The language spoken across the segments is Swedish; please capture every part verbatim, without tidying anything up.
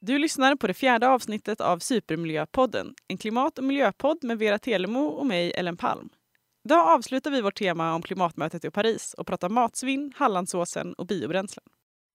Du lyssnar på det fjärde avsnittet av Supermiljöpodden, en klimat- och miljöpodd med Vera Telemo och mig, Ellen Palm. Idag avslutar vi vårt tema om klimatmötet i Paris och pratar matsvinn, Hallandsåsen och biobränslen.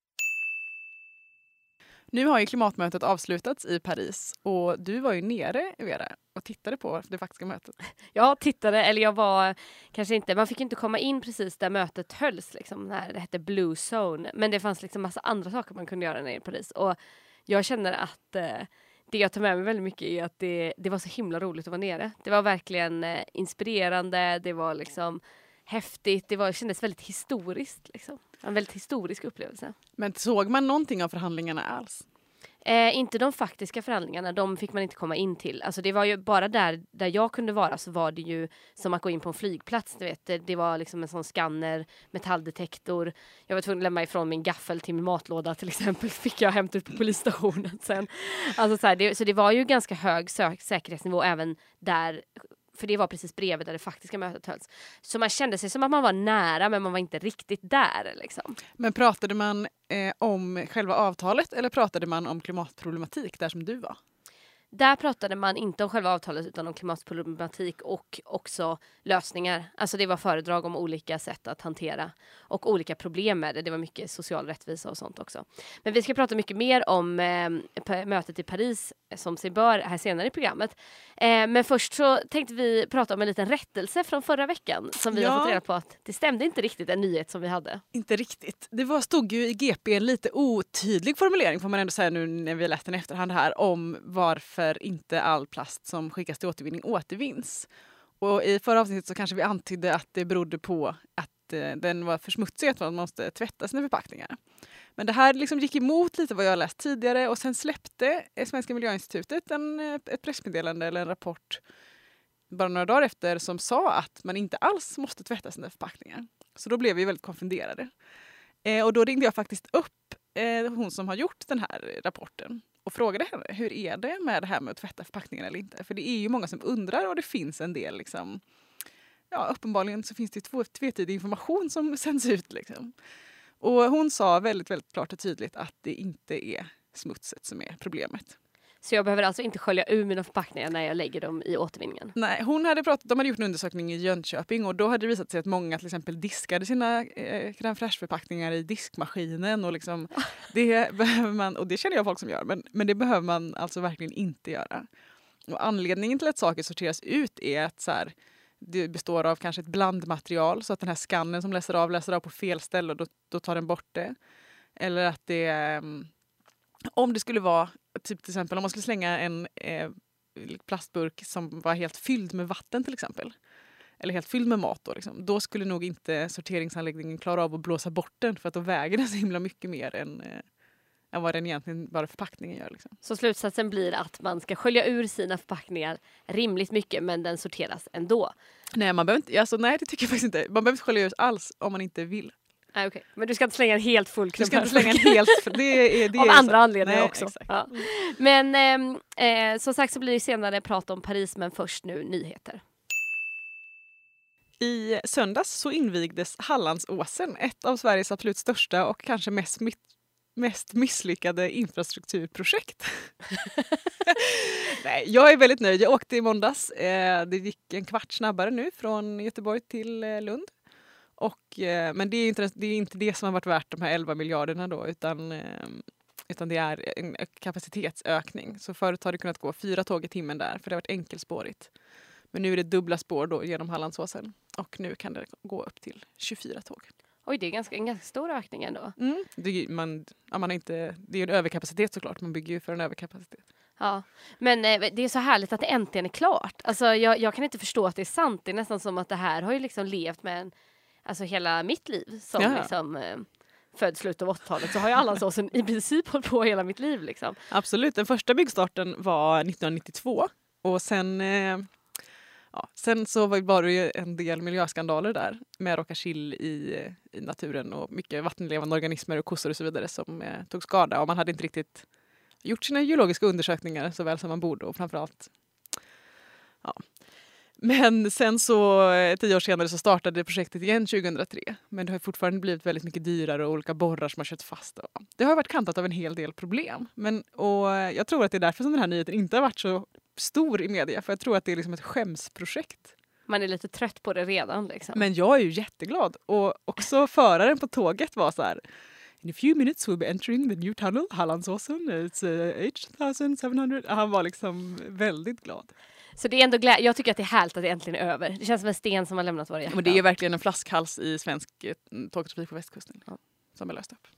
Nu har ju klimatmötet avslutats i Paris och du var ju nere, Vera, och tittade på det faktiska mötet. Jag tittade, eller jag var kanske inte, man fick inte komma in precis där mötet hölls, liksom, när det hette Blue Zone. Men det fanns liksom massa andra saker man kunde göra nere i Paris. Och jag känner att eh, det jag tar med mig väldigt mycket är att det, det var så himla roligt att vara nere. Det var verkligen eh, inspirerande, det var liksom häftigt, det, var, det kändes väldigt historiskt. Liksom. En väldigt historisk upplevelse. Men såg man någonting av förhandlingarna alls? Eh, inte de faktiska förhandlingarna, de fick man inte komma in till. Alltså det var ju bara där, där jag kunde vara, så var det ju som att gå in på en flygplats. Du vet. Det, det var liksom en sån skanner, metalldetektor. Jag var tvungen att lämna ifrån min gaffel till min matlåda till exempel. Fick jag hämta ut på polisstationen sen. Alltså så, här, det, så det var ju ganska hög sö- säkerhetsnivå även där. För det var precis bredvid där det faktiska mötet hölls. Så man kände sig som att man var nära, men man var inte riktigt där. Liksom. Men pratade man eh, om själva avtalet eller pratade man om klimatproblematik där som du var? Där pratade man inte om själva avtalet utan om klimatproblematik och också lösningar. Alltså det var föredrag om olika sätt att hantera och olika problem med det. Det var mycket social rättvisa och sånt också. Men vi ska prata mycket mer om eh, mötet i Paris som sig bör här senare i programmet. Eh, men först så tänkte vi prata om en liten rättelse från förra veckan som vi ja. har fått reda på att det stämde inte riktigt en nyhet som vi hade. Inte riktigt. Det var, stod ju i G P en lite otydlig formulering får man ändå säga nu när vi har läst den efterhand här om varför för inte all plast som skickas till återvinning återvinns. Och i förra avsnittet så kanske vi antydde att det berodde på att eh, den var för smutsig, att man måste tvätta sina förpackningar. Men det här liksom gick emot lite vad jag läst tidigare och sen släppte Svenska Miljöinstitutet en, ett pressmeddelande eller en rapport bara några dagar efter som sa att man inte alls måste tvätta sina förpackningar. Så då blev vi väldigt konfunderade. Eh, och då ringde jag faktiskt upp eh, hon som har gjort den här rapporten. Och frågade henne, hur är det med det här med att tvätta förpackningen eller inte? För det är ju många som undrar och det finns en del liksom, ja uppenbarligen så finns det två, tvetydig information som sänds ut liksom. Och hon sa väldigt, väldigt klart och tydligt att det inte är smutset som är problemet. Så jag behöver alltså inte skölja ur mina förpackningar när jag lägger dem i återvinningen? Nej, hon hade pratat, de hade gjort en undersökning i Jönköping och då hade det visat sig att många till exempel diskade sina eh, crème fraîche-förpackningar i diskmaskinen och liksom det behöver man, och det känner jag folk som gör, men, men det behöver man alltså verkligen inte göra. Och anledningen till att saker sorteras ut är att så här, det består av kanske ett blandmaterial så att den här skannen som läser av läser av på fel ställe och då, då tar den bort det. Eller att det eh, om det skulle vara typ till exempel om man skulle slänga en eh, plastburk som var helt fylld med vatten till exempel. Eller helt fylld med mat då. Liksom. Då skulle nog inte sorteringsanläggningen klara av att blåsa bort den för att då väger den så himla mycket mer än, eh, än vad den egentligen bara förpackningen gör. Liksom. Så slutsatsen blir att man ska skölja ur sina förpackningar rimligt mycket men den sorteras ändå? Nej, man behöver inte, alltså, nej det tycker jag faktiskt inte. Man behöver inte skölja ur alls om man inte vill. Ah, okay. Men du ska inte slänga en helt full Du ska inte slänga en helt för det är, det av är andra så. anledningar Nej, också. Exakt. Ja. Men eh, eh, som sagt så blir det senare prat om Paris men först nu nyheter. I söndags så invigdes Hallandsåsen, ett av Sveriges absolut största och kanske mest, mest misslyckade infrastrukturprojekt. Nej, jag är väldigt nöjd. Jag åkte i måndags. Eh, det gick en kvart snabbare nu från Göteborg till eh, Lund. Och, eh, men det är, inte, det är inte det som har varit värt de här elva miljarderna då, utan, eh, utan det är en kapacitetsökning. Så förut har det kunnat gå fyra tåg i timmen där, för det har varit enkelspårigt. Men nu är det dubbla spår då genom Hallandsåsen. Och nu kan det gå upp till tjugofyra tåg. Oj, det är ganska, en ganska stor ökning ändå. Mm, det, man, ja, man är inte, det är en överkapacitet såklart, man bygger ju för en överkapacitet. Ja, men eh, det är så härligt att det äntligen är klart. Alltså jag, jag kan inte förstå att det är sant. Det är nästan som att det här har ju liksom levt med en, alltså hela mitt liv som ja. liksom eh, född slutet av åttiotalet. Så har jag Hallandsåsen i princip hållit på hela mitt liv liksom. Absolut, den första byggstarten var nittonhundranittiotvå och sen... Eh, Ja, sen så var det ju en del miljöskandaler där med rockachill i, i naturen och mycket vattenlevande organismer och kossor och så vidare som eh, tog skada och man hade inte riktigt gjort sina geologiska undersökningar så väl som man borde och framförallt ja. Men sen så eh, tio år senare så startade projektet igen tjugohundratre. Men det har fortfarande blivit väldigt mycket dyrare och olika borrar som har kört fast. Det har varit kantat av en hel del problem. Men, och jag tror att det är därför som den här nyheten inte har varit så stor i media. För jag tror att det är liksom ett skämsprojekt. Man är lite trött på det redan. Liksom. Men jag är ju jätteglad. Och också föraren på tåget var så här: in a few minutes we'll be entering the new tunnel, Hallandsåsen. It's uh, åtta tusen sjuhundra. Han var liksom väldigt glad. Så det är ändå glä- jag tycker att det är härligt att det äntligen är över. Det känns som en sten som har lämnat våra hjärtan. Men det är ju verkligen en flaskhals i svensk eh, tågtrafik på västkusten ja, som är löst upp.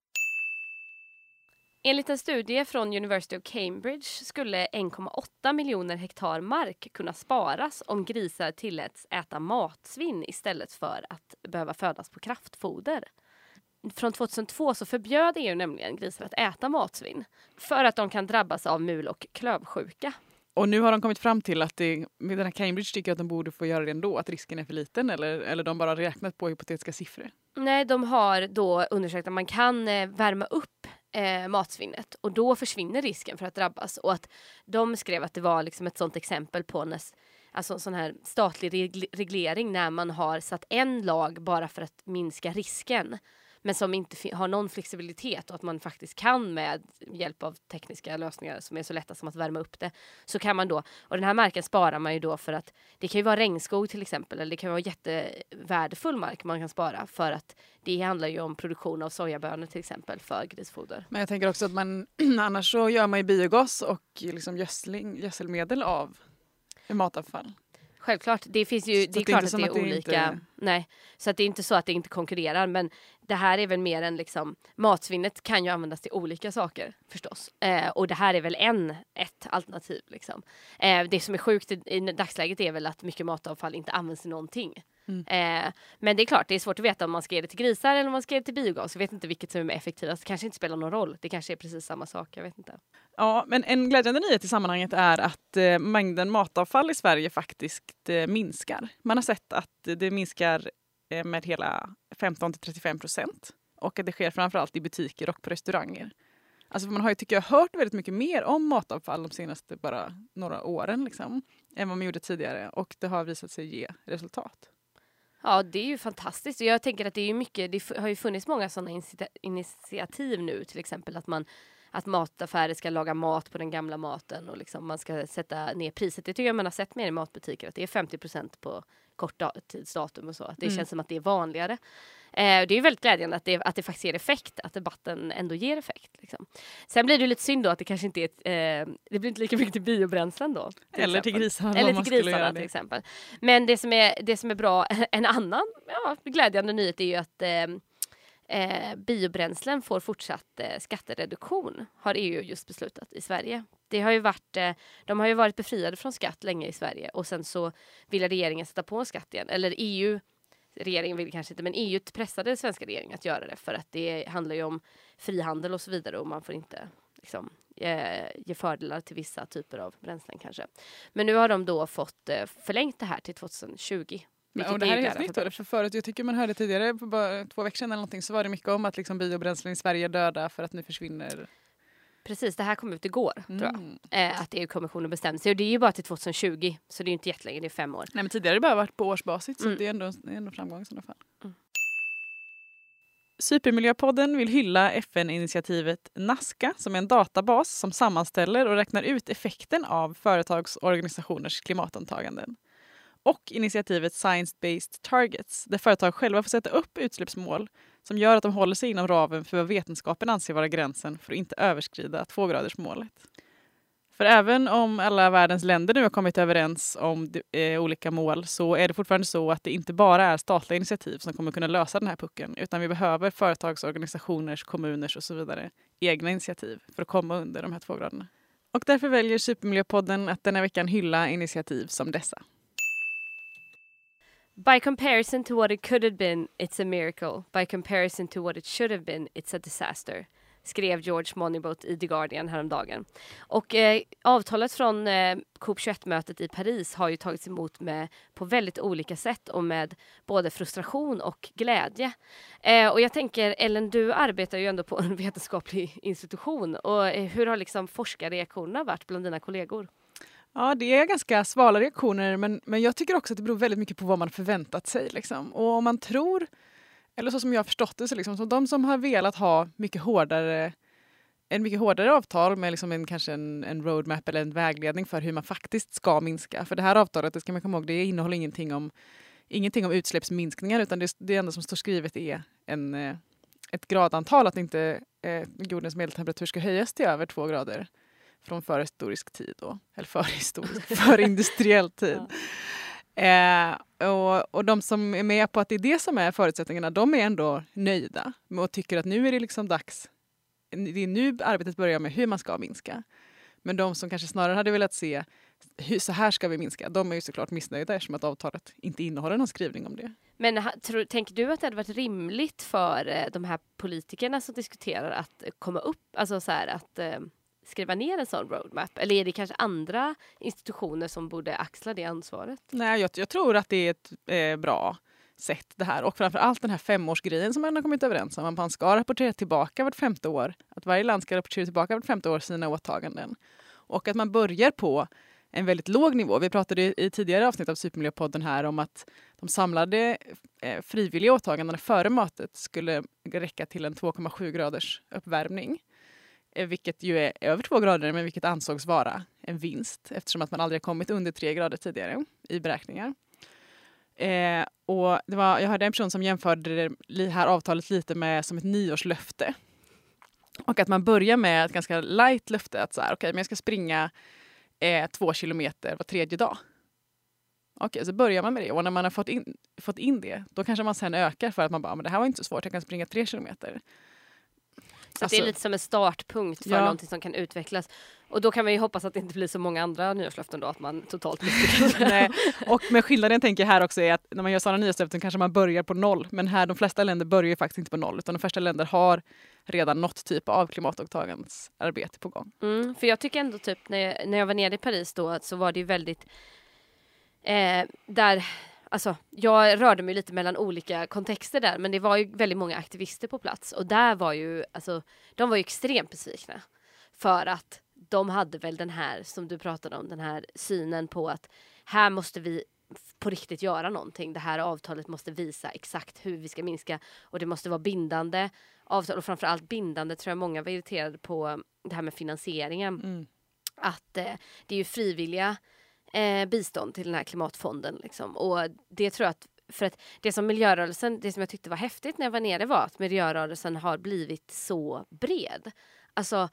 Enligt en studie från University of Cambridge skulle en komma åtta miljoner hektar mark kunna sparas om grisar tilläts äta matsvinn istället för att behöva födas på kraftfoder. Från tjugohundratvå så förbjöd E U nämligen grisar att äta matsvinn för att de kan drabbas av mul- och klövsjuka. Och nu har de kommit fram till att det, med den här Cambridge tycker att de borde få göra det ändå, att risken är för liten, eller, eller de bara räknat på hypotetiska siffror? Nej, de har då undersökt att man kan eh, värma upp eh, matsvinnet och då försvinner risken för att drabbas. Och att de skrev att det var liksom ett sånt exempel på en alltså, sån här statlig regl- reglering när man har satt en lag bara för att minska risken. Men som inte fi- har någon flexibilitet och att man faktiskt kan med hjälp av tekniska lösningar som är så lätta som att värma upp det. Så kan man då, och den här marken sparar man ju då för att det kan ju vara regnskog till exempel. Eller det kan vara jättevärdefull mark man kan spara för att det handlar ju om produktion av sojabönor till exempel för grisfoder. Men jag tänker också att man, annars så gör man ju biogas och liksom gödsling, gödselmedel av matavfall. Självklart, det finns ju, det är klart att det är att det olika. Inte... Nej, så att det är inte så att det inte konkurrerar, men det här är väl mer än liksom, matsvinnet kan ju användas till olika saker förstås. Eh, och det här är väl en, ett alternativ liksom. Eh, det som är sjukt i, i dagsläget är väl att mycket matavfall inte används till någonting. Mm. Eh, men det är klart, det är svårt att veta om man ska ge det till grisar eller om man ska ge det till biogas. Jag vet inte vilket som är effektivast. Det kanske inte spelar någon roll. Det kanske är precis samma sak, jag vet inte. Ja, men en glädjande nyhet i sammanhanget är att eh, mängden matavfall i Sverige faktiskt eh, minskar. Man har sett att det minskar eh, med hela femton till trettiofem procent. Och att det sker framförallt i butiker och på restauranger. Alltså man har ju, tycker jag, hört väldigt mycket mer om matavfall de senaste bara några åren liksom, än vad man gjorde tidigare. Och det har visat sig ge resultat. Ja, det är ju fantastiskt. Och jag tänker att det är ju mycket, det har ju funnits många sådana initi- initiativ nu. Till exempel att man att mataffärer ska laga mat på den gamla maten och liksom man ska sätta ner priset. Det tycker jag man har sett mer i matbutiker, att det är femtio procent på kort tidsdatum och så. Att det mm. känns som att det är vanligare. Eh, det är väldigt glädjande att det, att det faktiskt ger effekt, att debatten ändå ger effekt. Liksom. Sen blir det lite synd då att det kanske inte är ett, eh, det blir inte lika mycket till biobränslen då. Till Eller till grisarna. Eller till grisarna till exempel. Men det som är, det som är bra, en annan ja, glädjande nyhet är ju att eh, Eh, biobränslen får fortsatt eh, skattereduktion, har E U just beslutat i Sverige. Det har ju varit, eh, de har ju varit befriade från skatt länge i Sverige och sen så ville regeringen sätta på en skatt igen. Eller E U, regeringen vill kanske inte, men E U pressade den svenska regeringen att göra det för att det handlar ju om frihandel och så vidare och man får inte liksom, eh, ge fördelar till vissa typer av bränslen kanske. Men nu har de då fått eh, förlängt det här till tjugohundratjugo. Men, och det här är helt nytt då, för förut, jag tycker man hörde tidigare, för bara två veckor sedan eller någonting, så var det mycket om att liksom biobränslen i Sverige är döda för att nu försvinner. Precis, det här kom ut igår, mm. tror jag. Eh, att E U-kommissionen bestämde sig. Och det är ju bara till tjugohundratjugo, så det är ju inte jättelänge, det är fem år. Nej, men tidigare har det bara varit på årsbasis, mm. så det är ändå, det är ändå framgång i sådana fall. Mm. Supermiljöpodden vill hylla F N-initiativet Nazca som är en databas som sammanställer och räknar ut effekten av företags och organisationers klimatantaganden. Och initiativet Science-Based Targets, där företag själva får sätta upp utsläppsmål som gör att de håller sig inom ramen för vad vetenskapen anser vara gränsen för att inte överskrida tvågradersmålet. För även om alla världens länder nu har kommit överens om eh, olika mål så är det fortfarande så att det inte bara är statliga initiativ som kommer kunna lösa den här pucken, utan vi behöver företags, organisationers, kommuners och så vidare egna initiativ för att komma under de här två graderna. Och därför väljer Supermiljöpodden att denna veckan hylla initiativ som dessa. By comparison to what it could have been, it's a miracle. By comparison to what it should have been, it's a disaster. Skrev George Monbiot i The Guardian häromdagen. Och eh, avtalet från eh, COP tjugoett-mötet i Paris har ju tagits emot med, på väldigt olika sätt och med både frustration och glädje. Eh, och jag tänker, Ellen, du arbetar ju ändå på en vetenskaplig institution. Och eh, hur har liksom forskarreaktionerna varit bland dina kollegor? Ja, det är ganska svala reaktioner, men, men jag tycker också att det beror väldigt mycket på vad man förväntat sig. Liksom. Och om man tror, eller så som jag har förstått det, så, liksom, så de som har velat ha mycket hårdare, en mycket hårdare avtal med liksom en, kanske en, en roadmap eller en vägledning för hur man faktiskt ska minska. För det här avtalet, det ska man komma ihåg, det innehåller ingenting om, ingenting om utsläppsminskningar, utan det, det enda som står skrivet är en, ett gradantal, att inte eh, jordens medeltemperatur ska höjas till över två grader. Från förhistorisk tid då. Eller förhistorisk, förindustriell tid. Ja. Eh, och, och de som är med på att det är det som är förutsättningarna, de är ändå nöjda. Och tycker att nu är det liksom dags. Det är nu arbetet börjar med hur man ska minska. Men de som kanske snarare hade velat se hur, så här ska vi minska, de är ju såklart missnöjda eftersom att avtalet inte innehåller någon skrivning om det. Men ha, tror, tänker du att det hade varit rimligt för eh, de här politikerna som diskuterar att eh, komma upp, alltså så här att eh, skriva ner en sån roadmap? Eller är det kanske andra institutioner som borde axla det ansvaret? Nej, jag, jag tror att det är ett eh, bra sätt det här. Och framförallt den här femårsgrejen som man har kommit överens om. Att man ska rapportera tillbaka vart femte år. Att varje land ska rapportera tillbaka vart femte år sina åtaganden. Och att man börjar på en väldigt låg nivå. Vi pratade i tidigare avsnitt av Supermiljöpodden här om att de samlade eh, frivilliga åtagandena före mötet skulle räcka till en två komma sju graders uppvärmning. Vilket ju är över två grader, men vilket ansågs vara en vinst eftersom att man aldrig kommit under tre grader tidigare i beräkningar. Eh, och det var, jag hörde en person som jämförde det här avtalet lite med som ett nyårslöfte. Och att man börjar med ett ganska light löfte att så här, okej, men jag ska springa eh, två kilometer var tredje dag. Okej, så börjar man med det. Och när man har fått in, fått in det, då kanske man sen ökar för att man bara, men det här var inte så svårt, jag kan springa tre kilometer. Så alltså, det är lite som en startpunkt för ja. någonting som kan utvecklas. Och då kan man ju hoppas att det inte blir så många andra nyårslöften då, att man totalt misslyckas. Nej. Och med skillnaden tänker jag här också är att när man gör sådana nyårslöften kanske man börjar på noll. Men här, de flesta länder börjar ju faktiskt inte på noll, utan de flesta länder har redan något typ av klimatåtagandesarbete på gång. Mm, för jag tycker ändå typ, när jag, när jag var nere i Paris då, så var det ju väldigt eh, där... Alltså, jag rörde mig lite mellan olika kontexter där, men det var ju väldigt många aktivister på plats. Och där var ju, alltså, de var ju extremt besvikna. För att de hade väl den här, som du pratade om, den här synen på att här måste vi på riktigt göra någonting. Det här avtalet måste visa exakt hur vi ska minska. Och det måste vara bindande avtal. Och framförallt bindande, tror jag många var irriterade på det här med finansieringen. Mm. Att eh, det är ju frivilliga Eh, bistånd till den här klimatfonden liksom. Och det tror jag att, för att det som miljörörelsen, det som jag tyckte var häftigt när jag var nere var att miljörörelsen har blivit så bred. Alltså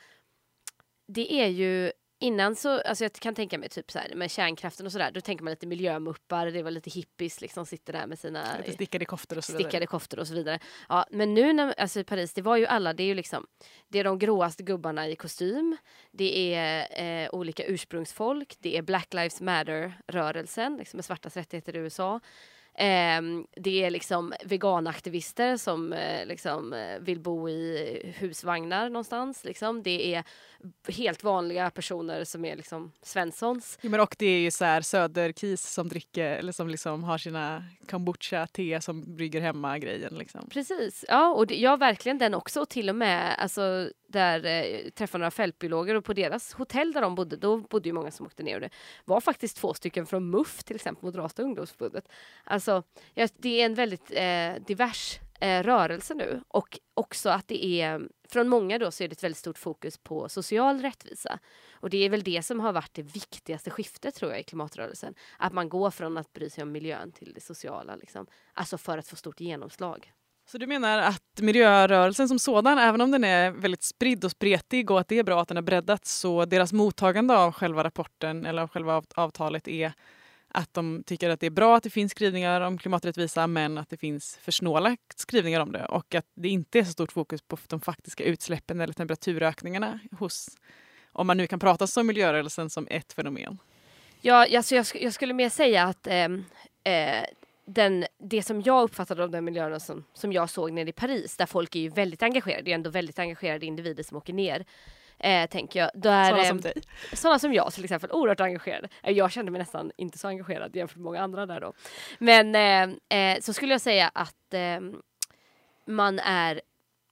det är ju innan så, alltså jag kan tänka mig typ så här med kärnkraften och sådär, då tänker man lite miljömuppar, det var lite hippies liksom, sitter där med sina lite stickade koftor och så vidare. Stickade koftor och så vidare. Ja, men nu när, alltså i Paris, det var ju alla, det är ju liksom, det är de gråaste gubbarna i kostym, det är eh, olika ursprungsfolk, det är Black Lives Matter-rörelsen, liksom med svartas rättigheter i U S A. Eh, det är liksom veganaktivister som eh, liksom vill bo i husvagnar någonstans. Liksom. Det är helt vanliga personer som är liksom Svenssons. Ja, men och det är ju så här söderkis som dricker eller som liksom har sina kombucha, te som brygger hemma grejen. Liksom. Precis, ja, och det, ja verkligen den också. Och till och med alltså, där eh, träffade några fältbiologer och på deras hotell där de bodde, då bodde ju många som åkte ner och det var faktiskt två stycken från M U F till exempel, Moderata ungdomsförbundet. Alltså, ja, det är en väldigt eh, divers eh, rörelse nu och också att det är, från många då så är det ett väldigt stort fokus på social rättvisa. Och det är väl det som har varit det viktigaste skiftet tror jag i klimatrörelsen. Att man går från att bry sig om miljön till det sociala liksom. Alltså för att få stort genomslag. Så du menar att miljörörelsen som sådan, även om den är väldigt spridd och spretig och att det är bra att den har breddats, så deras mottagande av själva rapporten eller av själva avtalet är att de tycker att det är bra att det finns skrivningar om klimaträttvisa men att det finns för snåla skrivningar om det och att det inte är så stort fokus på de faktiska utsläppen eller temperaturökningarna hos, om man nu kan prata som miljörörelsen som ett fenomen. Ja, alltså jag, jag skulle mer säga att eh, eh, den, det som jag uppfattade av den miljörörelsen som jag såg nere i Paris, där folk är ju väldigt engagerade, det är ändå väldigt engagerade individer som åker ner. Eh, tänker jag. Där, sådana som dig? Sådana som jag till exempel, oerhört engagerade. Jag kände mig nästan inte så engagerad jämfört med många andra där då. Men eh, eh, så skulle jag säga att eh, man är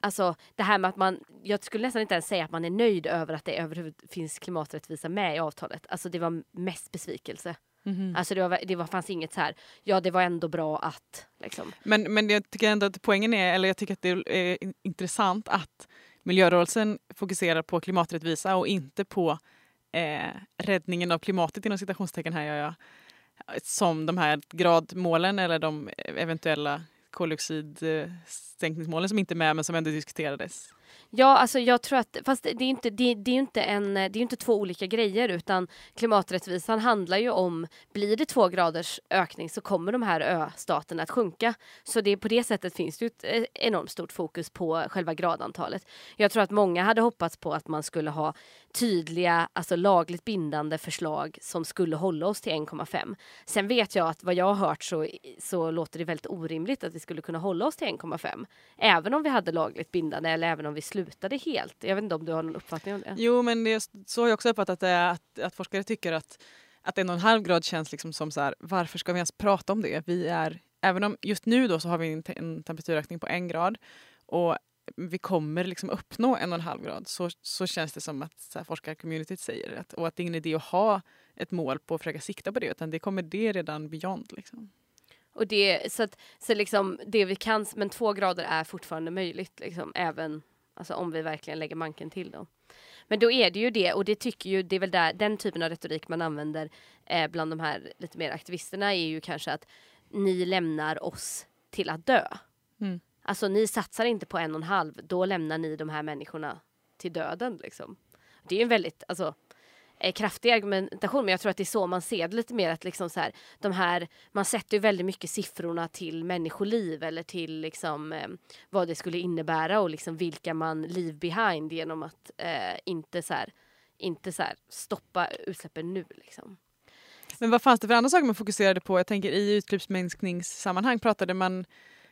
alltså det här med att man, jag skulle nästan inte ens säga att man är nöjd över att det överhuvudtaget finns klimaträttvisa med i avtalet. Alltså det var mest besvikelse. Mm-hmm. Alltså det, var, det var, fanns inget så här, ja det var ändå bra att liksom. Men, men jag tycker ändå att poängen är, eller jag tycker att det är intressant att miljörörelsen fokuserar på klimaträttvisa och inte på eh, räddningen av klimatet inom citationstecken här gör jag. Som de här gradmålen eller de eventuella koldioxidsänkningsmålen som inte är med men som ändå diskuterades. Ja, alltså jag tror att, fast det är inte, det, det är inte en, det är inte två olika grejer utan klimaträttvisan handlar ju om, blir det två graders ökning så kommer de här ö-staterna att sjunka. Så det, på det sättet finns det ett enormt stort fokus på själva gradantalet. Jag tror att många hade hoppats på att man skulle ha tydliga, alltså lagligt bindande förslag som skulle hålla oss till en komma fem. Sen vet jag att vad jag har hört så, så låter det väldigt orimligt att vi skulle kunna hålla oss till en komma fem. Även om vi hade lagligt bindande eller även om vi slutade helt. Jag vet inte om du har någon uppfattning om det. Jo, men det är, så har jag också uppfattat det, att, att forskare tycker att, att en och en halv grad känns liksom som så här, varför ska vi ens prata om det? Vi är, även om just nu då så har vi en, te- en temperaturökning på en grad och vi kommer liksom uppnå en och en halv grad så, så känns det som att så här, forskarcommunityt säger att, och att det är ingen idé att ha ett mål på att försöka sikta på det utan det kommer det redan beyond liksom. Och det, så att, så liksom det vi kan, men två grader är fortfarande möjligt liksom, även alltså, om vi verkligen lägger manken till dem. Men då är det ju det, och det tycker ju, det är väl där, den typen av retorik man använder eh, bland de här lite mer aktivisterna är ju kanske att ni lämnar oss till att dö. Mm. Alltså ni satsar inte på en och en halv, då lämnar ni de här människorna till döden liksom. Det är ju en väldigt, alltså kraftig argumentation, men jag tror att det är så man ser det lite mer att liksom så här, de här, man sätter ju väldigt mycket siffrorna till människoliv eller till liksom eh, vad det skulle innebära och liksom vilka man leave behind genom att eh, inte så här, inte så här stoppa utsläppen nu liksom. Men vad fanns det för andra saker man fokuserade på? Jag tänker i utsläppsminskningssammanhang pratade man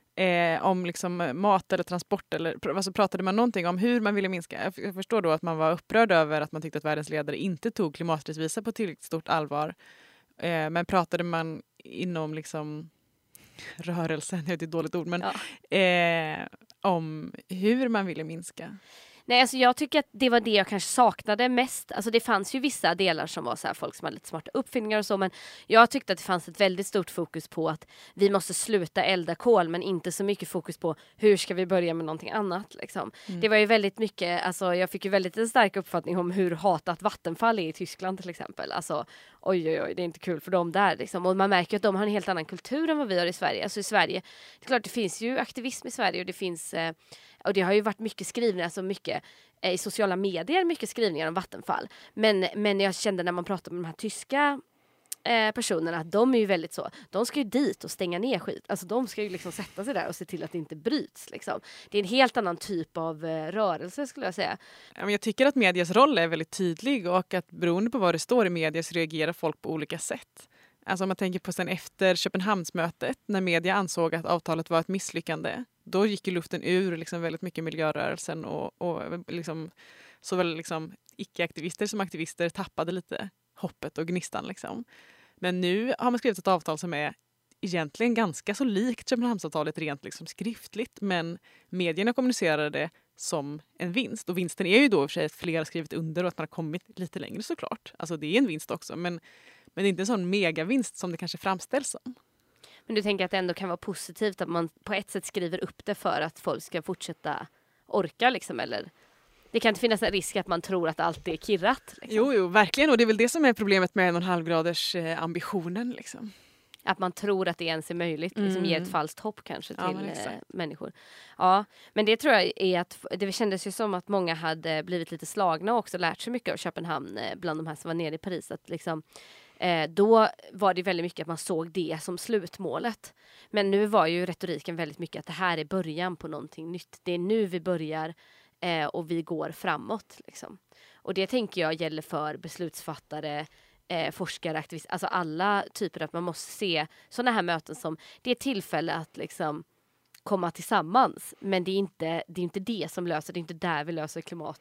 Eh, om liksom mat eller transport eller alltså pratade man någonting om hur man ville minska. Jag förstår då att man var upprörd över att man tyckte att världens ledare inte tog klimaträttvisa på tillräckligt stort allvar. Eh, men pratade man inom liksom rörelsen, det är ett dåligt ord, men ja. eh, om hur man ville minska. Nej, alltså jag tycker att det var det jag kanske saknade mest. Alltså det fanns ju vissa delar som var så här, folk som hade lite smarta uppfinningar och så, men jag tyckte att det fanns ett väldigt stort fokus på att vi måste sluta elda kol, men inte så mycket fokus på hur ska vi börja med någonting annat liksom. Mm. Det var ju väldigt mycket, alltså jag fick ju väldigt en stark uppfattning om hur hatat Vattenfall är i Tyskland till exempel. Alltså oj oj oj, det är inte kul för dem där liksom. Och man märker att de har en helt annan kultur än vad vi har i Sverige. Alltså i Sverige, det är klart det finns ju aktivism i Sverige och det finns eh, och det har ju varit mycket skrivningar, alltså mycket eh, i sociala medier, mycket skrivningar om Vattenfall. Men, men jag kände när man pratade med de här tyska eh, personerna att de är ju väldigt så, de ska ju dit och stänga ner skit. Alltså de ska ju liksom sätta sig där och se till att det inte bryts liksom. Det är en helt annan typ av eh, rörelse skulle jag säga. Jag tycker att medias roll är väldigt tydlig och att beroende på vad det står i media så reagerar folk på olika sätt. Alltså om man tänker på sen efter Köpenhamnsmötet när media ansåg att avtalet var ett misslyckande. Då gick ju luften ur liksom väldigt mycket miljörörelsen och, och liksom, såväl liksom icke-aktivister som aktivister tappade lite hoppet och gnistan. Liksom. Men nu har man skrivit ett avtal som är egentligen ganska så likt Köpenhamnsavtalet rent liksom skriftligt, men medierna kommunicerade det som en vinst. Och vinsten är ju då i och för sig att fler har skrivit under och att man har kommit lite längre såklart. Alltså det är en vinst också, men, men det är inte en sån megavinst som det kanske framställs som. Men du tänker att det ändå kan vara positivt att man på ett sätt skriver upp det för att folk ska fortsätta orka liksom, eller? Det kan inte finnas en risk att man tror att allt är kirrat. Liksom. Jo, jo, verkligen. Och det är väl det som är problemet med en och en halv graders eh, ambitionen. Liksom. Att man tror att det ens är möjligt. Mm. Liksom ger ett falskt hopp kanske till ja, eh, människor. Ja, men det tror jag är att det kändes ju som att många hade blivit lite slagna och också lärt sig mycket av Köpenhamn eh, bland de här som var nere i Paris. Att liksom, eh, då var det väldigt mycket att man såg det som slutmålet. Men nu var ju retoriken väldigt mycket att det här är början på någonting nytt. Det är nu vi börjar eh, och vi går framåt. Liksom. Och det tänker jag gäller för beslutsfattare, Eh, forskare, aktivister, alltså alla typer att man måste se sådana här möten som det är tillfälle att liksom komma tillsammans, men det är inte det, är inte det som löser, det är inte där vi löser klimat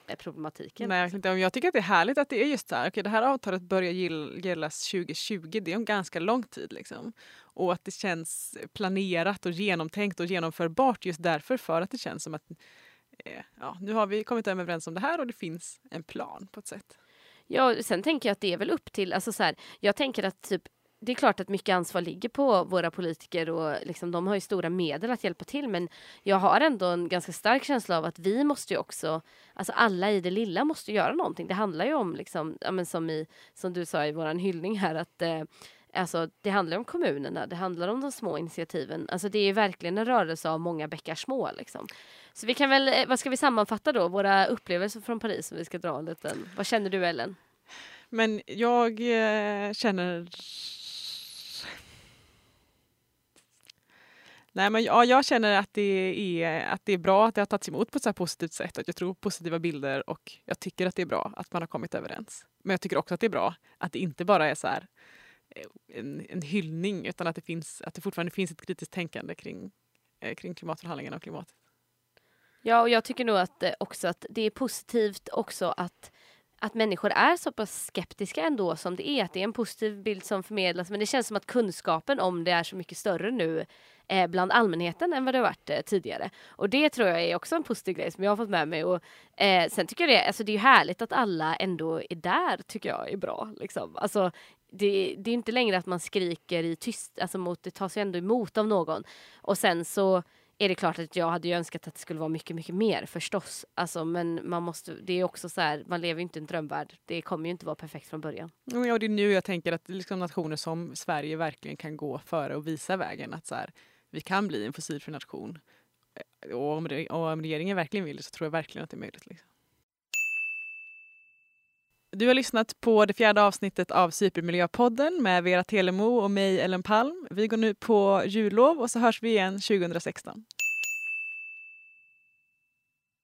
är problematiken. Nej, inte. Jag tycker att det är härligt att det är just så här. Okej, det här avtalet börjar gällas tjugo tjugo. Det är en ganska lång tid. Liksom. Och att det känns planerat och genomtänkt och genomförbart just därför. För att det känns som att eh, ja, nu har vi kommit överens om det här och det finns en plan på ett sätt. Ja, sen tänker jag att det är väl upp till, alltså så här, jag tänker att typ, det är klart att mycket ansvar ligger på våra politiker och liksom, de har ju stora medel att hjälpa till, men jag har ändå en ganska stark känsla av att vi måste ju också, alltså alla i det lilla måste göra någonting. Det handlar ju om, liksom, ja, men som, i, som du sa i våran hyllning här, att eh, alltså, det handlar om kommunerna, det handlar om de små initiativen. Alltså det är ju verkligen en rörelse av många bäckar små. Liksom. Så vi kan väl, vad ska vi sammanfatta då? Våra upplevelser från Paris, som vi ska dra en liten. Vad känner du, Ellen? Men jag eh, känner... Nej, men ja, jag känner att det, är, att det är bra att det har tagits emot på ett så här positivt sätt. Att jag tror positiva bilder och jag tycker att det är bra att man har kommit överens. Men jag tycker också att det är bra att det inte bara är så här en, en hyllning utan att det, finns, att det fortfarande finns ett kritiskt tänkande kring, eh, kring klimatförhandlingarna och klimatet. Ja, och jag tycker nog att eh, också att det är positivt också att att människor är så pass skeptiska ändå som det är. Att det är en positiv bild som förmedlas. Men det känns som att kunskapen om det är så mycket större nu eh, bland allmänheten än vad det har varit eh, tidigare. Och det tror jag är också en positiv grej som jag har fått med mig. Och, eh, sen tycker jag det, alltså det är ju härligt att alla ändå är där, tycker jag är bra. Liksom. Alltså, det, det är inte längre att man skriker i tyst. Alltså mot, det tas ju ändå emot av någon. Och sen så är det klart att jag hade ju önskat att det skulle vara mycket, mycket mer förstås. Alltså, men man måste, det är också så här, man lever ju inte i en drömvärld. Det kommer ju inte vara perfekt från början. Ja, det är nu jag tänker att liksom nationer som Sverige verkligen kan gå före och visa vägen. Att så här, vi kan bli en fossilfri nation. Och om, det, och om regeringen verkligen vill så tror jag verkligen att det är möjligt. Liksom. Du har lyssnat på det fjärde avsnittet av Supermiljöpodden med Vera Telemo och mig, Ellen Palm. Vi går nu på jullov och så hörs vi igen tjugo sexton.